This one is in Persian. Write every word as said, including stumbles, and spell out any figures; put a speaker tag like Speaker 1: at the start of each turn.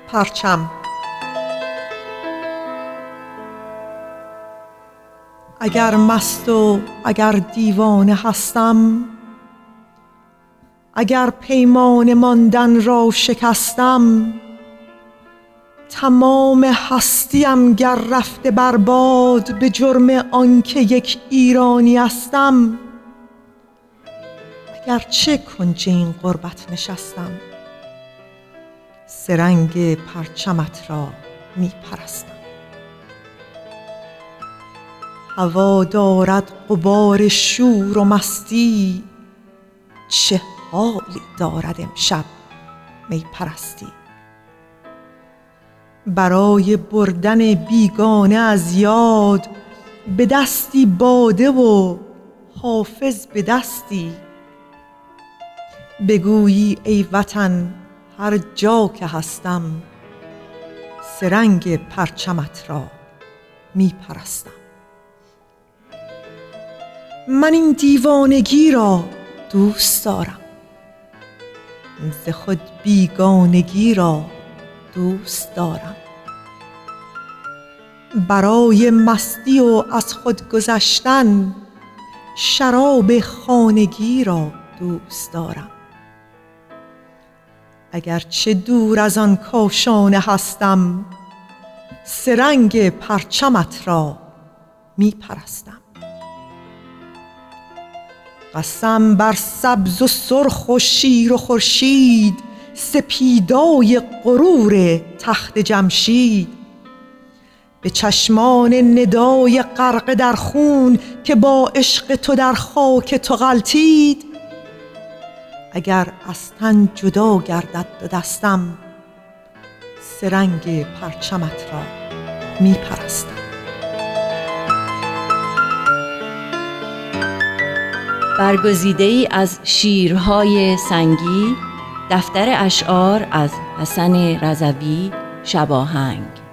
Speaker 1: پرچم. اگر مست و اگر دیوانه هستم، اگر پیمان ماندن را شکستم، تمام هستیم گر رفته بر باد به جرم آنکه یک ایرانی هستم. اگرچه کنج این غربت نشستم، سرنگ پرچمت را می پرستم. هوا دارد غبار شور و مستی، چه حالی دارد امشب می پرستی. برای بردن بیگانه از یاد، به دستی باده و حافظ به دستی. بگویی ای وطن هر جا که هستم، سرنگ پرچمت را می پرستم. من این دیوانگی را دوست دارم، ز خود بیگانگی را دوست دارم. برای مستی و از خود گذشتن، شراب خانگی را دوست دارم. اگرچه دور از آن کاشانه هستم، سرنگ پرچمت را می پرستم. قسم بر سبز و سرخ و شیر و خورشید، سپیدای غرور تخت جمشید. به چشمان ندای غرقه در خون، که با عشق تو در خاک تو غلتید. اگر از تن جدا گردد دو دستم، سرنگ پرچمت را می پرستم.
Speaker 2: برگزیده‌ای از شیرهای سنگی، دفتر اشعار از حسن رضوی شباهنگ.